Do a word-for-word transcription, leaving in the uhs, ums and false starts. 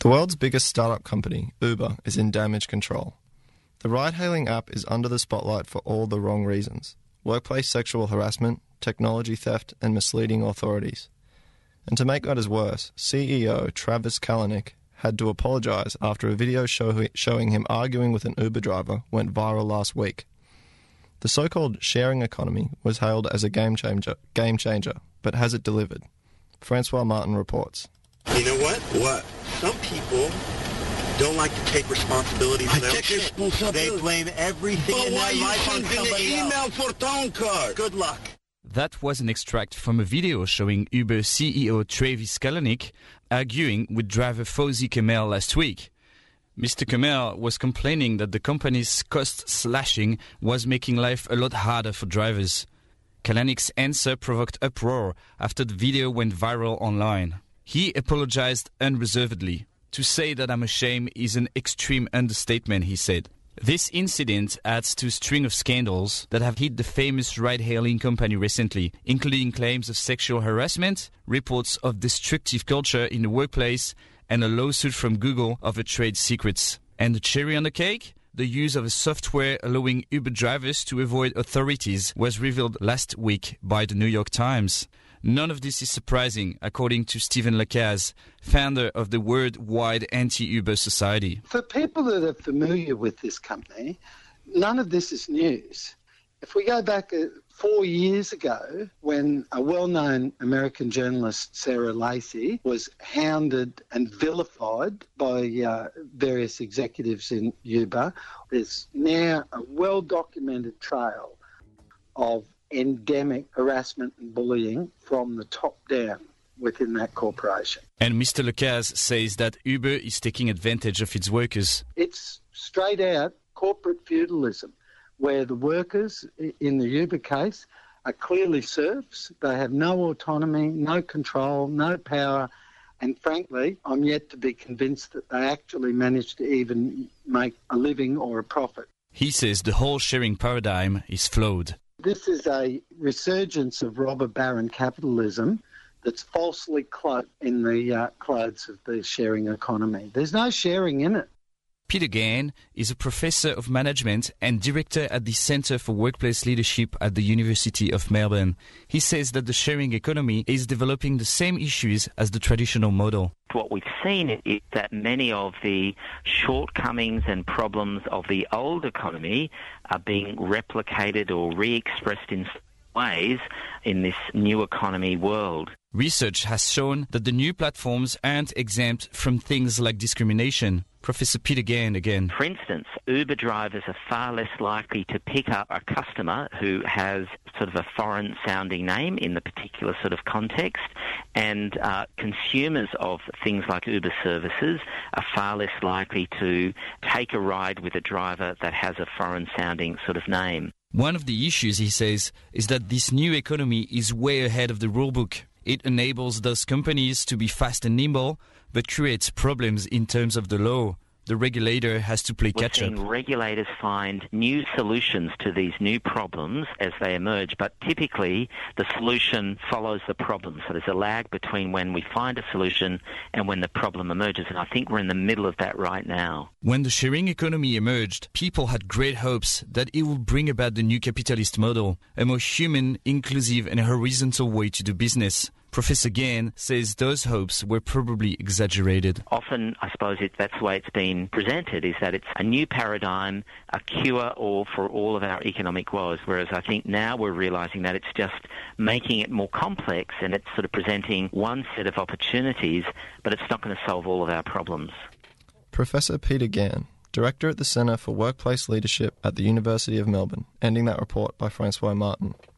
The world's biggest startup company, Uber, is in damage control. The ride-hailing app is under the spotlight for all the wrong reasons: workplace sexual harassment, technology theft, and misleading authorities. And to make matters worse, C E O Travis Kalanick had to apologise after a video show showing him arguing with an Uber driver went viral last week. The so-called sharing economy was hailed as a game changer, game changer, but has it delivered? Francois Martin reports. You know what? What? Some people don't like to take responsibility for I their take shit. responsibility. They blame everything But in why their you life on sending somebody the email else. for town card? Good luck. That was an extract from a video showing Uber C E O Travis Kalanick arguing with driver Fawzi Kamel last week. Mister Kamel was complaining that the company's cost slashing was making life a lot harder for drivers. Kalanick's answer provoked uproar after the video went viral online. He apologized unreservedly. To say that I'm ashamed is an extreme understatement, he said. This incident adds to a string of scandals that have hit the famous ride-hailing company recently, including claims of sexual harassment, reports of destructive culture in the workplace, and a lawsuit from Google over trade secrets. And the cherry on the cake? The use of a software allowing Uber drivers to avoid authorities was revealed last week by the New York Times. None of this is surprising, according to Stephen Lacaze, founder of the worldwide anti-Uber society. For people that are familiar with this company, none of this is news. If we go back uh, four years ago, when a well-known American journalist, Sarah Lacy, was hounded and vilified by uh, various executives in Uber, there's now a well-documented trail of endemic harassment and bullying from the top down within that corporation. And Mister Lacaze says that Uber is taking advantage of its workers. It's straight out corporate feudalism, where the workers, in the Uber case, are clearly serfs. They have no autonomy, no control, no power, and frankly, I'm yet to be convinced that they actually manage to even make a living or a profit. He says the whole sharing paradigm is flawed. This is a resurgence of robber baron capitalism that's falsely cloaked in the uh, clothes of the sharing economy. There's no sharing in it. Peter Gann is a professor of management and director at the Centre for Workplace Leadership at the University of Melbourne. He says that the sharing economy is developing the same issues as the traditional model. What we've seen is that many of the shortcomings and problems of the old economy are being replicated or re-expressed in ways in this new economy world. Research has shown that the new platforms aren't exempt from things like discrimination. Professor Peter Gann again. For instance, Uber drivers are far less likely to pick up a customer who has sort of a foreign-sounding name in the particular sort of context, and uh, consumers of things like Uber services are far less likely to take a ride with a driver that has a foreign-sounding sort of name. One of the issues, he says, is that this new economy is way ahead of the rulebook. It enables those companies to be fast and nimble, but creates problems in terms of the law. The regulator has to play catch-up. We're seeing regulators find new solutions to these new problems as they emerge, but typically the solution follows the problem. So there's a lag between when we find a solution and when the problem emerges, and I think we're in the middle of that right now. When the sharing economy emerged, people had great hopes that it would bring about the new capitalist model, a more human, inclusive and horizontal way to do business. Professor Gann says those hopes were probably exaggerated. Often, I suppose it, that's the way it's been presented, is that it's a new paradigm, a cure all for all of our economic woes, whereas I think now we're realising that it's just making it more complex and it's sort of presenting one set of opportunities, but it's not going to solve all of our problems. Professor Peter Gann, Director at the Centre for Workplace Leadership at the University of Melbourne, ending that report by Francois Martin.